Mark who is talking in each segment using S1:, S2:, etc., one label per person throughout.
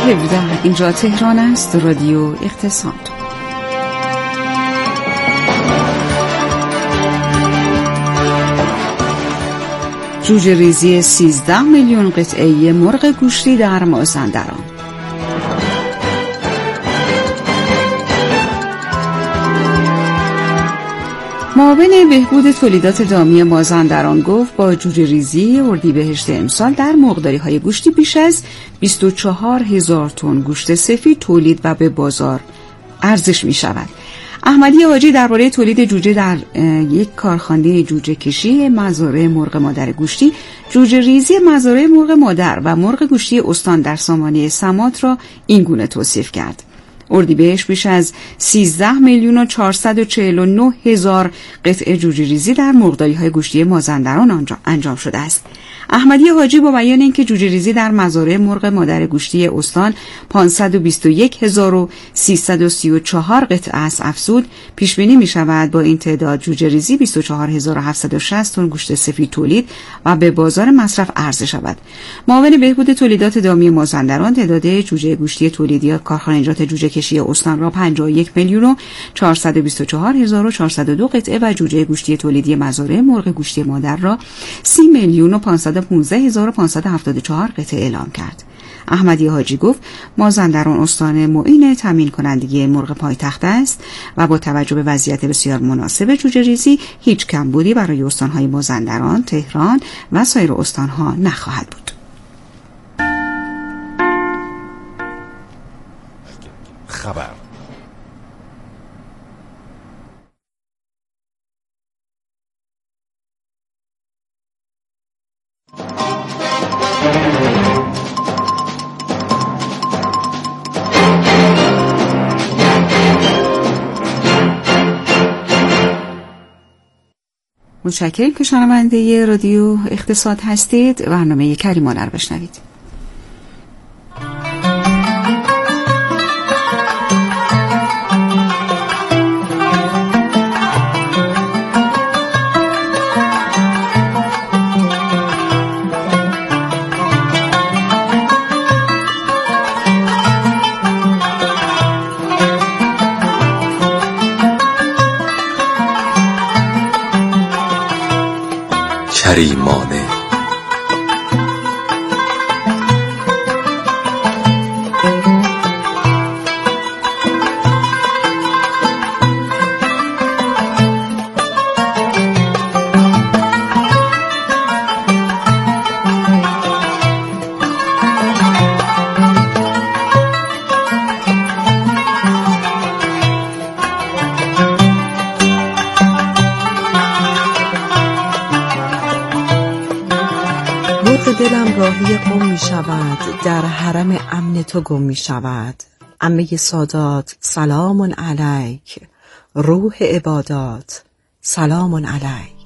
S1: 17. اینجا تهران است، رادیو اقتصاد. جوجه ریزی 13 میلیون قطعه مرغ گوشتی در مازندران. معاون بهبود تولیدات دامی مازندران گفت با جوجه ریزی اردیبهشت امسال در مرغداری‌های گوشتی بیش از 24,000 تن گوشت سفید تولید و به بازار عرضه می‌شود. احمدی حاجی درباره تولید جوجه در یک کارخانه جوجه کشی مزارع مرغ مادر گوشتی، جوجه ریزی مزارع مرغ مادر و مرغ گوشتی استان در سامانه سمات را این گونه توصیف کرد: اردیبهشت بیش از 13 میلیون و 449 هزار قطعه جوجه ریزی در مرغداری‌های گوشتی مازندران انجام شده است. احمدی حاجی با بیان اینکه جوجه ریزی در مزارع مرغ مادر گوشتی استان 521,334 قطعه است افزود، پیش بینی می شود با این تعداد جوجه ریزی 24,760 تن گوشت سفید تولید و به بازار مصرف عرضه شود. معاون بهبود تولیدات دامی مازندران تعداد جوجه گوشتی تولیدی کارخانجات جوجه کشی استان را 51 میلیون و 424,402 قطعه و جوجه گوشتی تولیدی مزارع مرغ گوشتی مادر را 30 میلیون و 515,574 قطعه اعلام کرد. احمدی حاجی گفت مازندران استان معین تامین کنندگی مرغ پایتخت است و با توجه به وضعیت بسیار مناسب جوجه ریزی هیچ کمبودی برای استانهای مازندران، تهران و سایر استانها نخواهد بود.
S2: خبر
S1: متشکرم که شنونده رادیو اقتصاد هستید. برنامه کریمانه رو بشنوید.
S2: کریمانه.
S3: دلم راهی قم می شود، در حرم امن تو گم می شود. عمه سادات سلام علیک، روح عبادات سلام علیک.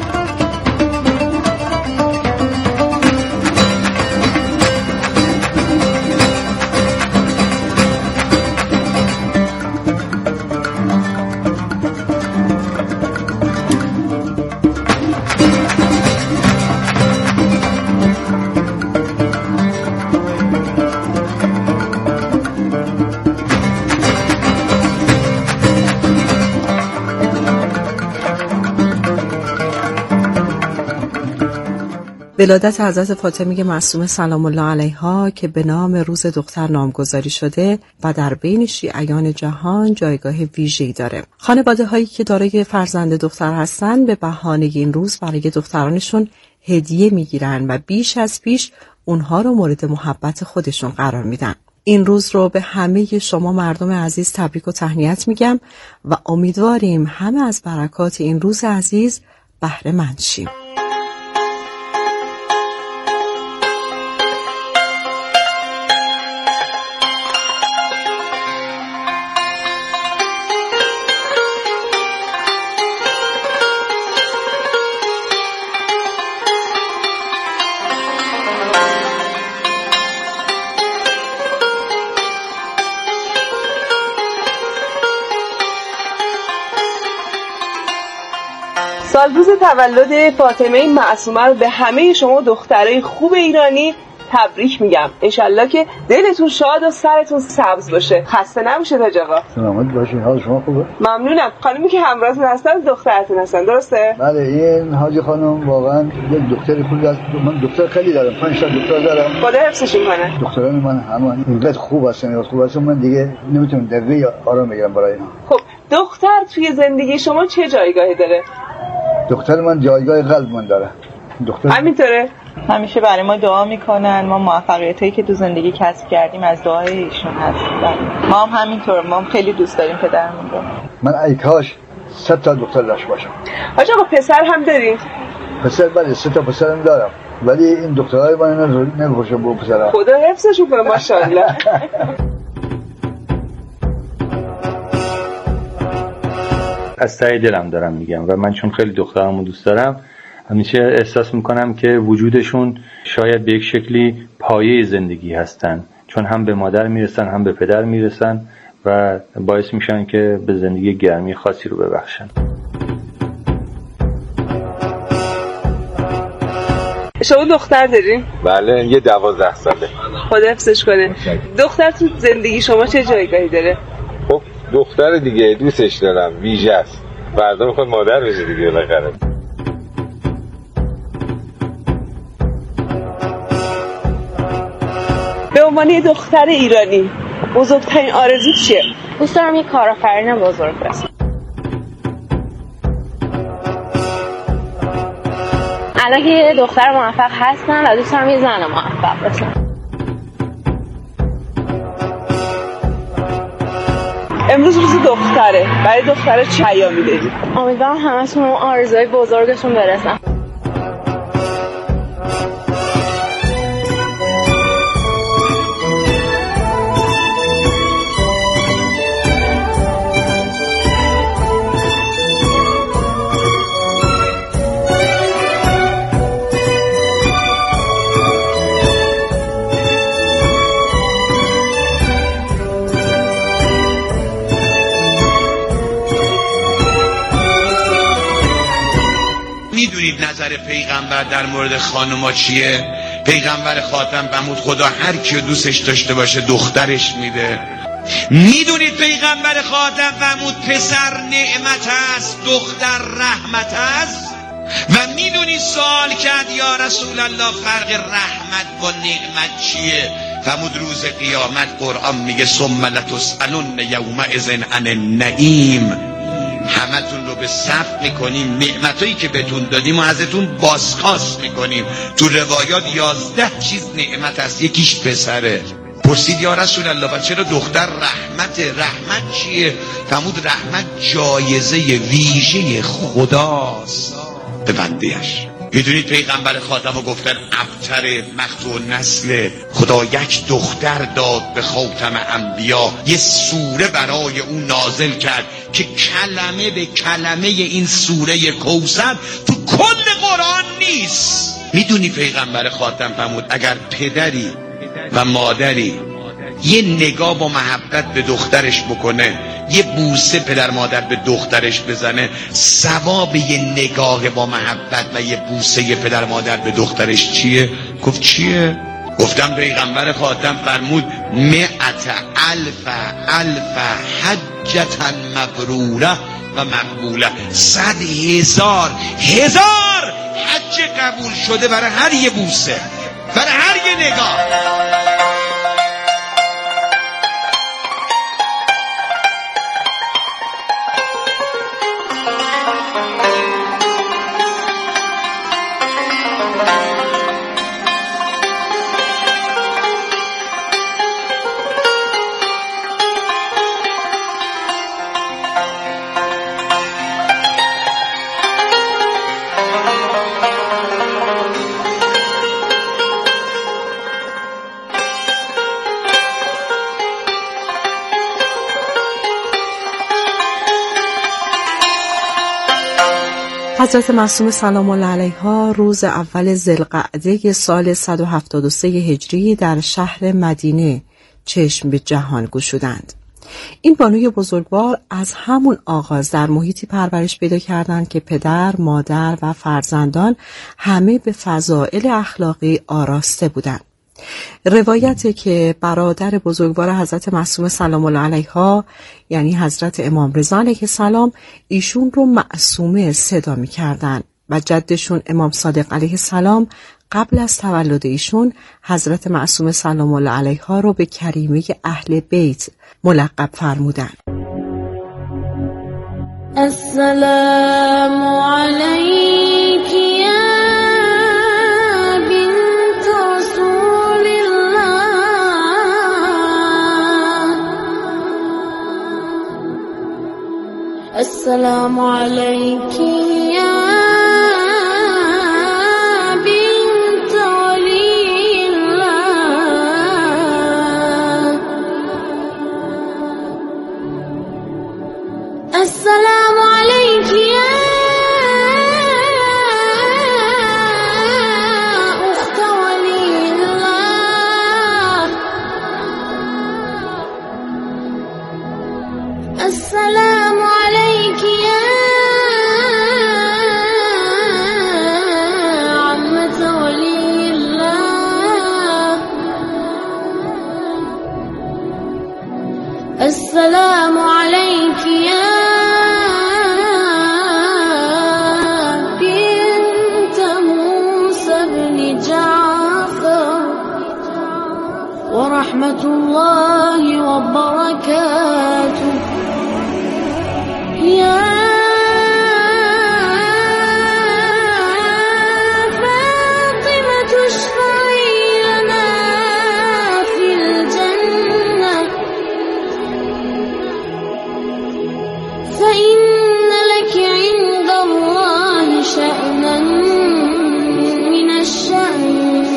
S3: ولادت حضرت فاطمه معصومه سلام الله علیها که به نام روز دختر نامگذاری شده و در بین شیعیان جهان جایگاه ویژه‌ای داره. خانواده هایی که دارای فرزند دختر هستن به بهانه این روز برای دخترانشون هدیه میگیرن و بیش از پیش اونها رو مورد محبت خودشون قرار میدن. این روز رو به همه شما مردم عزیز تبریک و تهنیت میگم و امیدواریم همه از برکات این روز عزیز بهره مند شیم.
S4: سالروز تولد فاطمه معصومه رو به همه شما دخترای خوب ایرانی تبریک میگم. انشالله که دلتون شاد و سرتون سبز باشه. خسته نباشید حاج آقا.
S5: سلامت باشین. حال شما خوبه؟
S4: ممنونم. خانمی که همراهتون هستن دخترتون هستن، درسته؟
S5: بله، این حاجی خانم واقعا یک دکتر خوبی است. من دکتر خیلی دارم، 5 تا دکتر دارم.
S4: خدا حفظشون کنه.
S5: دکتران من همه اینقدر خوب هستن، من دیگه نمیتونم دقیقه آرام بگیرم برای اینا.
S4: خب دختر توی زندگی شما چه جایگاهی داره؟
S5: دختر من جایگاه قلب من داره. دختر
S4: همینطوره؟
S6: همیشه برای ما دعا میکنن. ما موفقیتایی که تو زندگی کسب کردیم از دعای ایشون هست. ما هم همینطور، ما هم خیلی دوست داریم پدرمون رو.
S5: من ای کاش 100 تا دختر داشت باشم.
S4: حاج آقا پسر هم دارین؟
S5: پسر بله، 3 تا پسرم دارم، ولی این دخترای من نمی‌پوشن با پسرا.
S4: خدا حفظشون کنه ماشاءالله.
S7: از ته دلم دارم میگم و من چون خیلی دخترامو دوست دارم همیشه احساس میکنم که وجودشون شاید به یک شکلی پایه زندگی هستن، چون هم به مادر میرسن هم به پدر میرسن و باعث میشن که به زندگی گرمی خاصی رو ببخشن.
S4: شما دختر دارین؟
S2: بله، یه 12 ساله.
S4: خدا حفظش کنه. دختر تو زندگی شما چه جایگاهی داره؟
S2: خب دختر دیگه دوستش دارم، ویژه است. فردا میخواد مادر بشه دیگه بالاخره.
S4: به عنوان یه دختر ایرانی بزرگترین آرزو چیه؟
S8: دوست دارم یه کارآفرین بزرگ باشم. الان که یه دختر موفق هستم و دوست دارم یه زن موفق باشم.
S4: امروز روز دختره، برای دختره چه پیامی داری؟
S8: امیدوارم همه‌شون اون آرزوهای بزرگشون برسن.
S9: میدونید نظر پیغمبر در مورد خانوما چیه؟ پیغمبر خاتم فرمود خدا هر کیو دوستش داشته باشه دخترش میده. میدونید پیغمبر خاتم فرمود پسر نعمت است دختر رحمت است. و میدونید سوال کرد یا رسول الله فرق رحمت با نعمت چیه؟ فرمود روز قیامت قرآن میگه ثم لتسألن یومئذ عن النعیم. همتون رو به صف میکنیم، نعمتایی که بهتون دادیم و ازتون بازخواست میکنیم. تو روایات 11 چیز نعمت است، یکیش پسره. پرسید یا رسول الله و چرا دختر رحمت چیه؟ فرمود رحمت جایزه ویژه خداست به بنده‌اش. میدونید پیغمبر خاتمو گفتن ابتر مقطوع نسل، خدا یک دختر داد به خاتم انبیا، یه سوره برای اون نازل کرد که کلمه به کلمه این سوره کوثر تو کل قرآن نیست. میدونی پیغمبر خاتم فرمود اگر پدری و مادری یه نگاه با محبت به دخترش بکنه، یه بوسه پدر مادر به دخترش بزنه، ثواب یه نگاه با محبت و یه بوسه پدر مادر به دخترش چیه؟ گفت چیه؟ گفتم پیغمبر خاتم فرمود 100,000 حجة مبروره و مقبوله. 100,000 حج قبول شده برای هر یه بوسه، برای هر یه نگاه.
S3: حضرت معصومه سلام الله علیها روز اول ذوالقعده سال 173 هجری در شهر مدینه چشم به جهان گشودند. این بانوی بزرگوار از همون آغاز در محیطی پرورش پیدا کردند که پدر، مادر و فرزندان همه به فضائل اخلاقی آراسته بودند. روایته که برادر بزرگوار حضرت معصومه سلام الله علیها یعنی حضرت امام رضا علیه السلام ایشون رو معصومه صدا می کردن و جدشون امام صادق علیه السلام قبل از تولد ایشون حضرت معصومه سلام الله علیها رو به کریمه اهل بیت ملقب فرمودن.
S10: السلام علیک یا بنت رسول الله، السلام علیک یا بنت ولی الله، السلام عليك يا أخت ولي الله، السلام عليك يا عمة ولي الله، السلام عليك يا ورحمة الله وبركاته يا فاطمة اشفعي لنا في الجنة فإن لك عند الله شأنا من الشأن.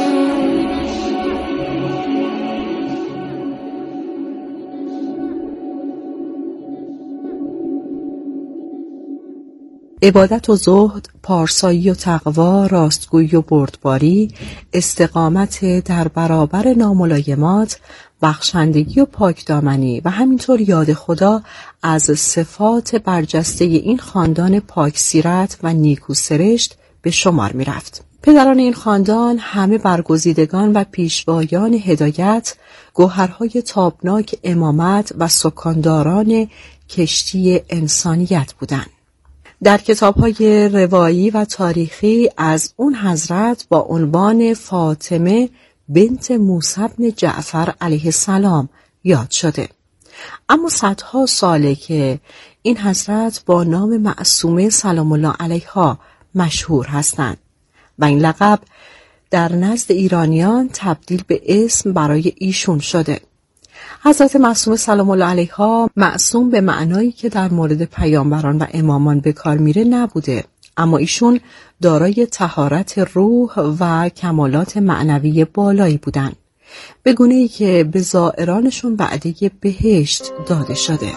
S3: عبادت و زهد، پارسایی و تقوا، راستگویی و بردباری، استقامت در برابر ناملایمات، بخشندگی و پاکدامنی و همینطور یاد خدا از صفات برجسته این خاندان پاکسیرت و نیکوسرشت به شمار می رفت. پدران این خاندان همه برگزیدگان و پیشوایان هدایت، گوهرهای تابناک امامت و سکانداران کشتی انسانیت بودند. در کتاب‌های روایی و تاریخی از اون حضرت با عنوان فاطمه بنت موسی بن جعفر علیه السلام یاد شده. اما صدها ساله که این حضرت با نام معصومه سلام الله علیها مشهور هستند و این لقب در نزد ایرانیان تبدیل به اسم برای ایشون شده. حضرت معصومه سلام الله علیها معصوم به معنایی که در مورد پیامبران و امامان به کار میره نبوده، اما ایشون دارای طهارت روح و کمالات معنوی بالایی بودن، به گونه‌ای که به زائرانشون وعده بهشت داده شده.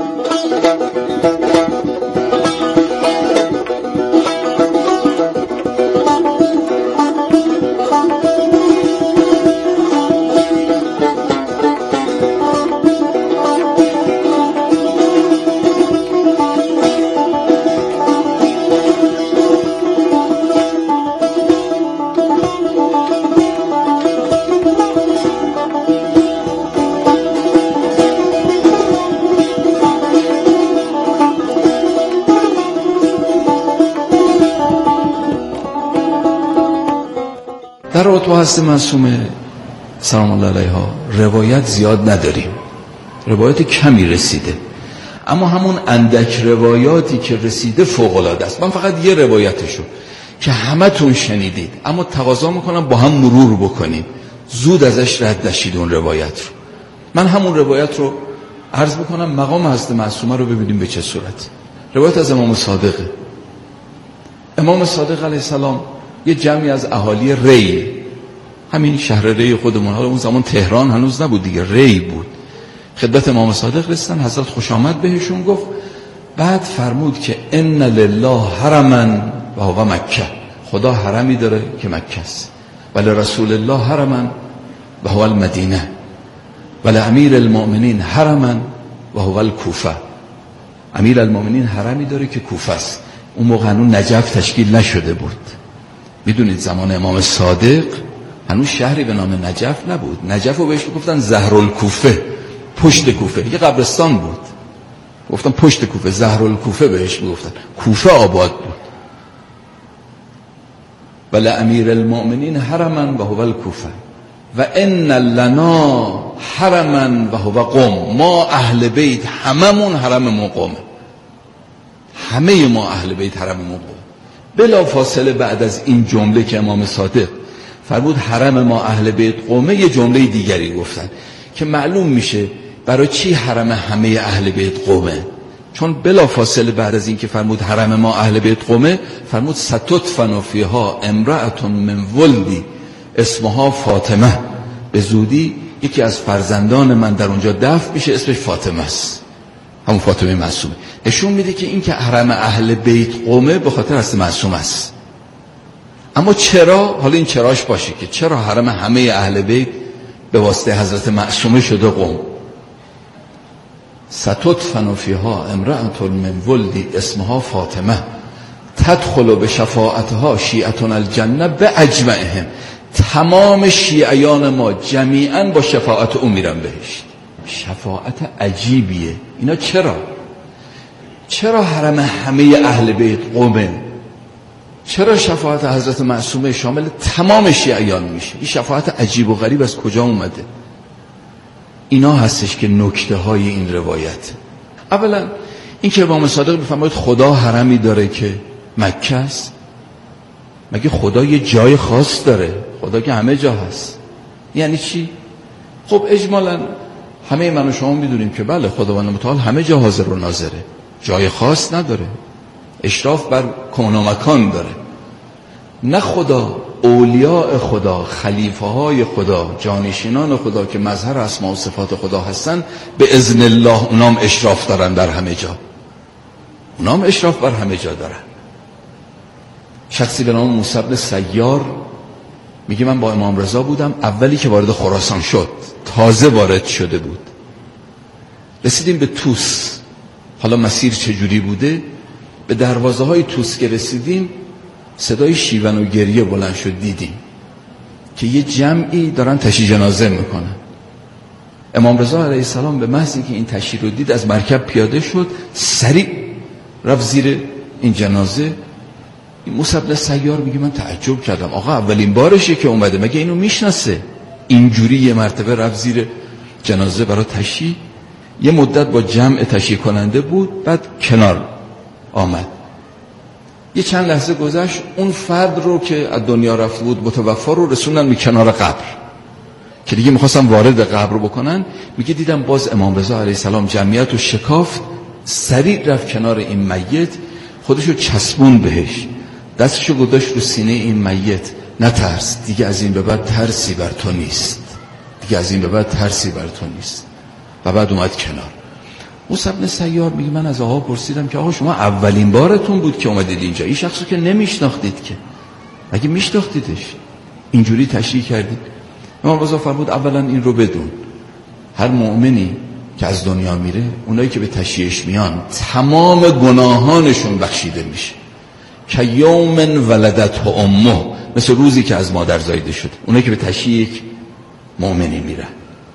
S11: در رابطه با حضرت معصومه سلام الله علیها روایت زیاد نداریم، روایت کمی رسیده، اما همون اندک روایاتی که رسیده فوق‌العاده است. من فقط یه روایتشو که همتون شنیدید اما تقاضا میکنم با هم مرور بکنیم، زود ازش رد نشید اون روایت رو. من همون روایت رو عرض بکنم، مقام حضرت معصومه رو ببینیم به چه صورت. روایت از امام صادقه. امام صادق علیه السلام یه جمعی از اهالی ری، همین شهر ری خودمون، حالا اون زمان تهران هنوز نبود دیگه، ری بود، خدمت امام صادق رسیدن. حضرت خوش آمد بهشون گفت، بعد فرمود که ان لله حرما و هو مکه، خدا حرمی داره که مکه است، ولی رسول الله حرما و هو المدینه، ولی امیر المؤمنین حرما و هو الکوفه، امیر المؤمنین حرمی داره که کوفه است. اون موقع هنوز نجف تشکیل نشده بود. میدونید زمان امام صادق هنوز شهری به نام نجف نبود. نجف رو بهش گفتن زهرالکوفه، پشت کوفه. یه قبرستان بود، گفتن پشت کوفه، زهرالکوفه بهش گفتن. کوفه آباد بود. ولی امیر المؤمنین حرما و هو الکوفه و ان لنا حرما و هو قم. ما اهل بیت هممون حرممون قومه، همه ما اهل بیت حرممون قوم. بلا فاصله بعد از این جمله که امام صادق فرمود حرم ما اهل بیت قومه، یه جمله دیگری گفتن که معلوم میشه برای چی حرم همه اهل بیت قومه. چون بلا فاصله بعد از این که فرمود حرم ما اهل بیت قومه، فرمود ستدفن فیها امرأة من ولدی اسمها فاطمه. به زودی یکی از فرزندان من در اونجا دفن میشه، اسمش فاطمه است، همون فاطمه معصومه. نشون میده که این که حرم اهل بیت قومه به خاطر هست معصوم است. اما چرا؟ حالا این چراش باشه که چرا حرم همه اهل بیت به واسطه حضرت معصومه شده قوم. ستدفن فیها امرأة من ولدی اسمها فاطمه تدخل به شفاعتها شیعتون الجنه به اجمعهم. تمام شیعیان ما جمیعا با شفاعت او میرن بهشت. شفاعت عجیبیه. اینا چرا حرم همه اهل بیت قومه؟ چرا شفاعت حضرت معصومه شامل تمام شیعیان میشه؟ این شفاعت عجیب و غریب از کجا اومده؟ اینا هستش که نکته های این روایت. اولا این که امام صادق میفرماید خدا حرمی داره که مکه است. مگه خدا یه جای خاص داره؟ خدا که همه جا هست. یعنی چی؟ خب اجمالا همه من و شما میدونیم که بله خداوند متعال همه جا حاضر و ناظره، جای خاص نداره، اشراف بر کون و مکان داره. نه خدا، اولیاء خدا، خلیفه های خدا، جانشینان خدا که مظهر اسماء و صفات خدا هستن، به اذن الله اونام اشراف دارن در همه جا. اونام اشراف بر همه جا دارن. شخصی به نام موسی بن سیار میگه من با امام رضا بودم اولی که وارد خراسان شد، تازه وارد شده بود. رسیدیم به توس. حالا مسیر چجوری بوده؟ به دروازه های توس که رسیدیم صدای شیون و گریه بلند شد. دیدیم که یه جمعی دارن تشییع جنازه میکنن. امام رضا علیه السلام به محض اینکه این تشییع رو دید از مرکب پیاده شد، سریع رفت زیر این جنازه. موسی بن سیار میگه من تعجب کردم، آقا اولین بارشه که اومده، مگه اینو میشناسه؟ اینجوری یه مرتبه رفت زیر جنازه برای تشییع. یه مدت با جمع تشییع کننده بود، بعد کنار آمد. یه چند لحظه گذشت، اون فرد رو که از دنیا رفت بود متوفا رو رسوندن به کنار قبر که دیگه میخواستن وارد قبر رو بکنن. میگه دیدم باز امام رضا علیه السلام جمعیت رو شکافت، سریع رفت کنار این میت، خودشو چسبون بهش، دستشو گذاشت رو سینه این میت. نترس، دیگه از این به بعد ترسی بر تو نیست، دیگه از این به بعد ترسی بر تو نیست. و بعد اومد کنار. موسی بن سیار میگه من از آقا پرسیدم که آقا شما اولین بارتون بود که اومدید اینجا، این شخصو که نمیشناختید که، مگه میشناختیدش؟ اینجوری تشریح کردید؟ امام رضا فرمود اولا این رو بدون، هر مؤمنی که از دنیا میره، اونایی که به تشییعش میان تمام گناهانشون بخشیده میشه. که یوم ولدته امه، مثل روزی که از مادر زایده شد. اونایی که به تشییع مؤمنی میرن.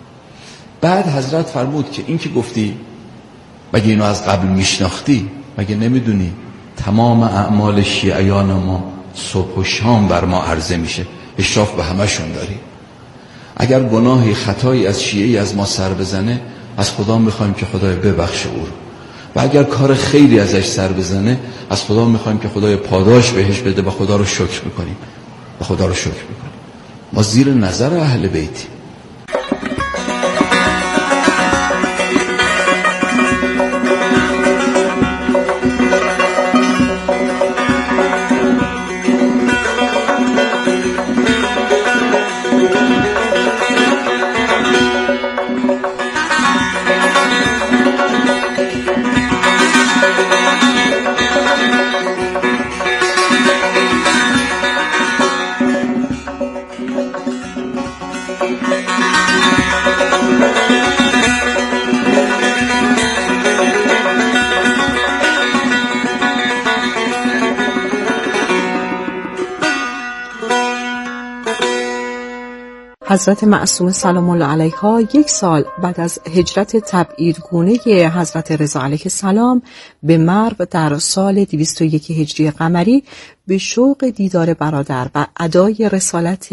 S11: بعد حضرت فرمود که این که گفتی مگه اینو از قبل میشناختی؟ مگه نمیدونی تمام اعمال شیعیان ما صبح و شام بر ما عرضه میشه، اشراف به همشون داری. اگر گناهی خطایی از شیعی از ما سر بزنه، از خدا میخوایم که خدای ببخشه او رو، و اگر کار خیری ازش سر بزنه، از خدا میخوایم که خدای پاداش بهش بده و خدا رو شکر میکنیم و خدا رو شکر میکنیم. ما زیر نظر اهل بیتی.
S3: حضرت معصومه سلام الله علیها 1 سال بعد از هجرت تبعیدگونه حضرت رضا علیه السلام به مرو در سال 201 هجری قمری به شوق دیدار برادر و ادای رسالت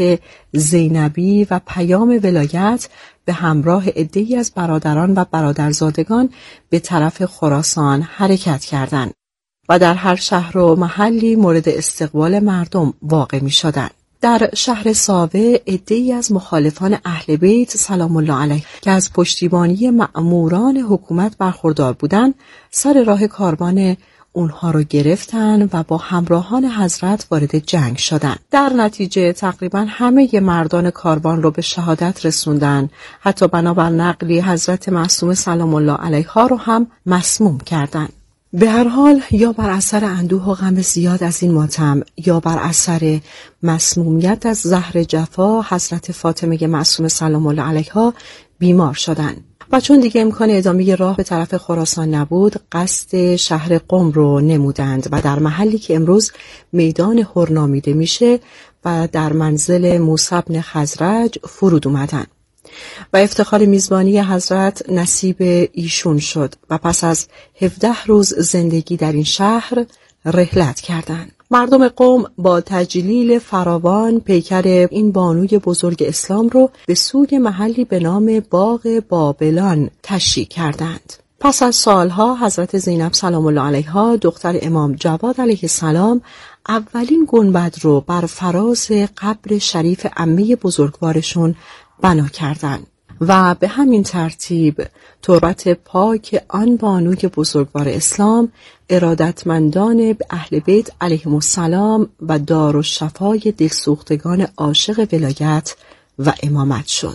S3: زینبی و پیام ولایت به همراه عده‌ای از برادران و برادرزادگان به طرف خراسان حرکت کردند و در هر شهر و محلی مورد استقبال مردم واقع می شدند. در شهر ساوه عده‌ای از مخالفان اهل بیت سلام الله علیه که از پشتیبانی مأموران حکومت برخوردار بودند سر راه کاروان اونها رو گرفتن و با همراهان حضرت وارد جنگ شدند. در نتیجه تقریبا همه مردان کاروان رو به شهادت رسوندن، حتی بنابر نقلی حضرت معصومه سلام الله علیها رو هم مسموم کردند. به هر حال یا بر اثر اندوه و غم زیاد از این ماتم یا بر اثر مسمومیت از زهر جفا حضرت فاطمه معصومه سلام الله علیها بیمار شدند و چون دیگه امکان ادامه راه به طرف خراسان نبود قصد شهر قم رو نمودند و در محلی که امروز میدان هر نامیده میشه و در منزل موسی بن خزرج فرود اومدن و افتخار میزبانی حضرت نصیب ایشون شد و پس از 17 روز زندگی در این شهر رحلت کردند. مردم قم با تجلیل فراوان پیکر این بانوی بزرگ اسلام رو به سوی محلی به نام باغ بابلان تشییع کردند. پس از سالها حضرت زینب سلام الله علیها دختر امام جواد علیه السلام اولین گنبد رو بر فراز قبر شریف عمه بزرگوارشون بنا کردند و به همین ترتیب تربت پاک آن بانوی بزرگوار اسلام ارادتمندان به اهل بیت علیهم السلام و دارالشفای دلسوختگان عاشق ولایت و امامت شد.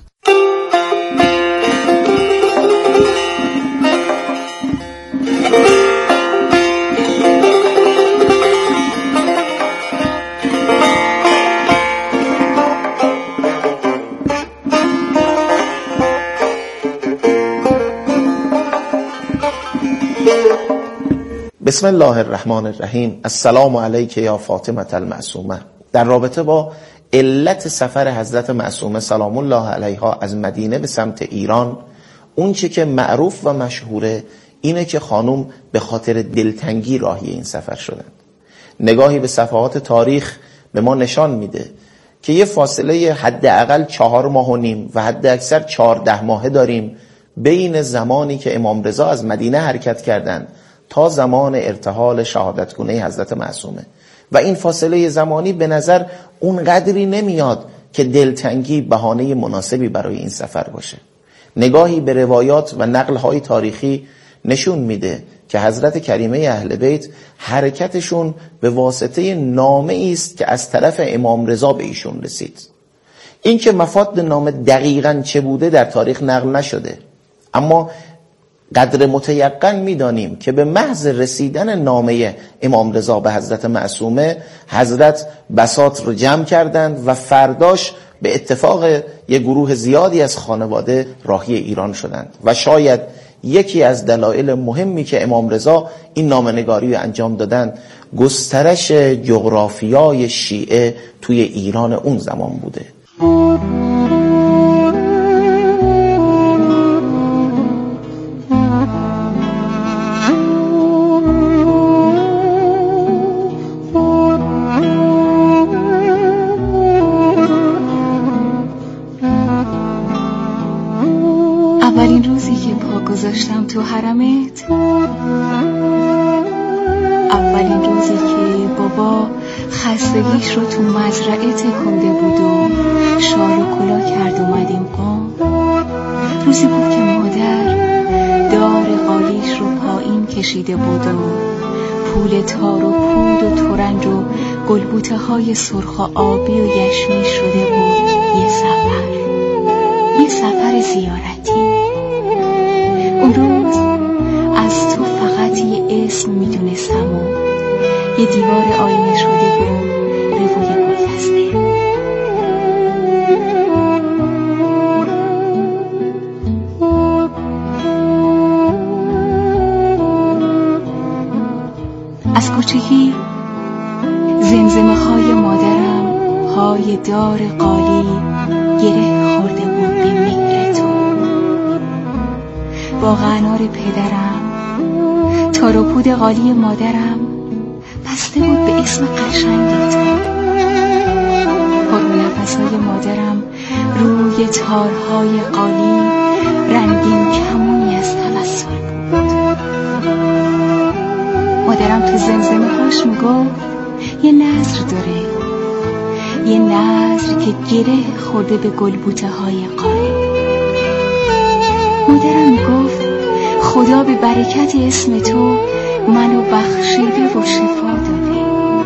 S12: بسم الله الرحمن الرحیم. السلام علیک یا فاطمه المعصومه. در رابطه با علت سفر حضرت معصومه سلام الله علیها از مدینه به سمت ایران، اون چه که معروف و مشهوره اینه که خانم به خاطر دلتنگی راهی این سفر شدند. نگاهی به صفحات تاریخ به ما نشان میده که یه فاصله حداقل 4 ماه و نیم و حد اکثر 14 ماهه داریم بین زمانی که امام رضا از مدینه حرکت کردند تا زمان ارتحال شهادتگونه حضرت معصومه و این فاصله زمانی به نظر اون قدری نمیاد که دلتنگی بهانه مناسبی برای این سفر باشه. نگاهی به روایات و نقل‌های تاریخی نشون میده که حضرت کریمه اهل بیت حرکتشون به واسطه نامه است که از طرف امام رضا به ایشون رسید. این که مفاد نامه دقیقاً چه بوده در تاریخ نقل نشده، اما قدر متیقن میدانیم که به محض رسیدن نامه امام رضا به حضرت معصومه حضرت بساط رو جمع کردند و فرداش به اتفاق یک گروه زیادی از خانواده راهی ایران شدند و شاید یکی از دلایل مهمی که امام رضا این نامه‌نگاری رو انجام دادند گسترش جغرافیای شیعه توی ایران اون زمان بوده.
S13: اولین روزی که پا گذاشتم تو حرمت، اولین روزی که بابا خستگیش رو تو مزرعه تکونده بود و شال و کلا کرد اومدیم قم، روزی بود که مادر دار قالیش رو پایین کشیده بود و پول تار و پود و ترنج و گلبوته های سرخ و آبی و یشمی شده بود یه سفر زیارتی. اون روز از تو فقط یه اسم میدونستم و یه دیوار آینه شده بود روی گلدسته. از کوچگی زمزمه های مادرم های دار قالی گره پدرم، تار و پود قالی مادرم بسته بود به اسم قشنگ تو. پر نفس‌های مادرم روی تارهای قالی رنگین کمونی از توسل بود. مادرم تو زمزمه هاش میگفت یه نذر داره، یه نذر که گره خورده به گلبوته های قاره. مادرم میگفت خدا به برکت اسم تو منو بخشیده و شفا داده.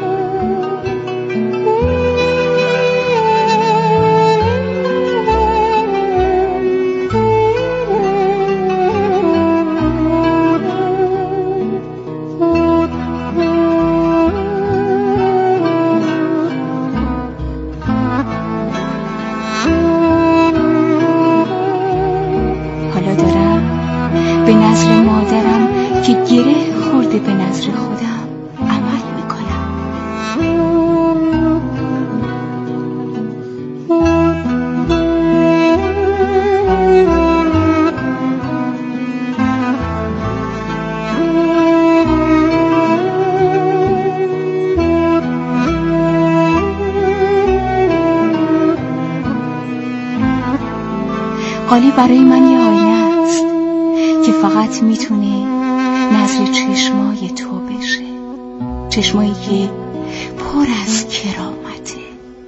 S13: به نظر خودم عمل میکنم. قالی برای من یه آینه است که فقط میتونه نظر چشمای تو بشه، چشمایی که پر از کرامته.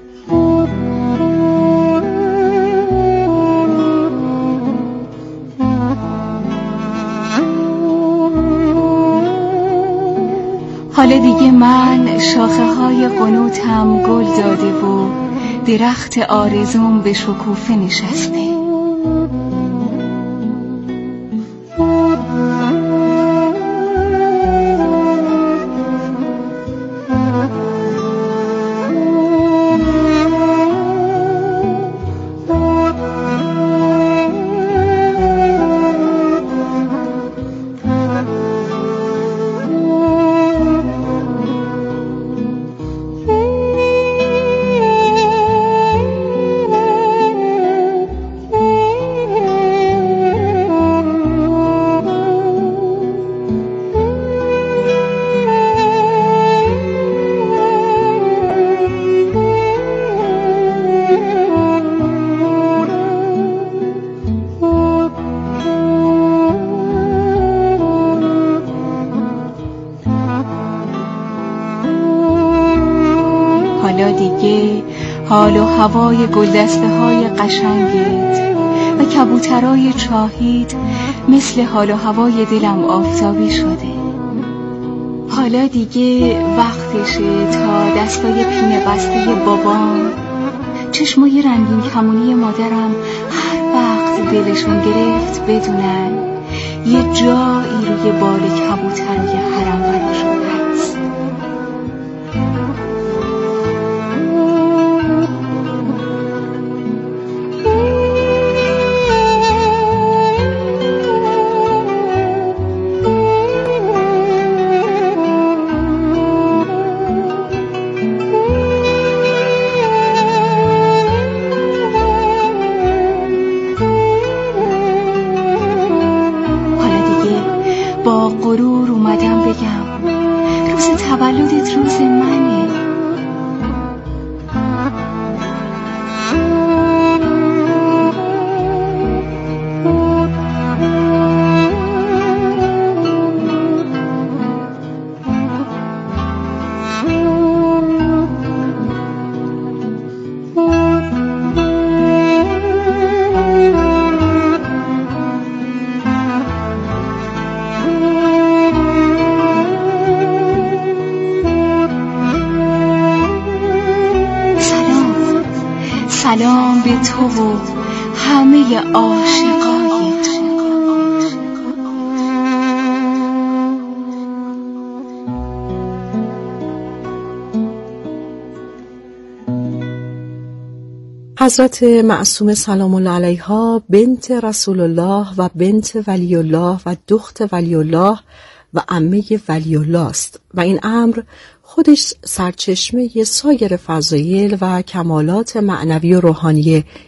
S13: حالا دیگه من شاخه های قنوتم گل داده و درخت آرزوم به شکوفه نشسته. دیگه حال و هوای گلدسته های قشنگت و کبوترای چاهید مثل حال و هوای دلم آفتابی شده. حالا دیگه وقتشه تا دستای پینه بسته بابام، چشمای رنگین کمونی مادرم هر وقت دلشون گرفت بدونن یه جایی روی بال کبوترای حرم براشون هست. با غرور اومدم بگم روز تولدت روز منه. سلام به تو و همه عاشقای تو.
S3: حضرت معصومه سلام الله علیها بنت رسول الله و بنت ولی الله و دخت ولی الله و عمه ولی الله است و این امر خودش سرچشمه سایر فضایل و کمالات معنوی و روحانی